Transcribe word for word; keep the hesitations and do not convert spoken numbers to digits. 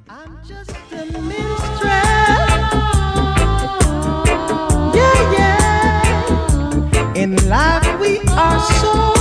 I'm just a minstrel. Yeah, yeah. In life we are so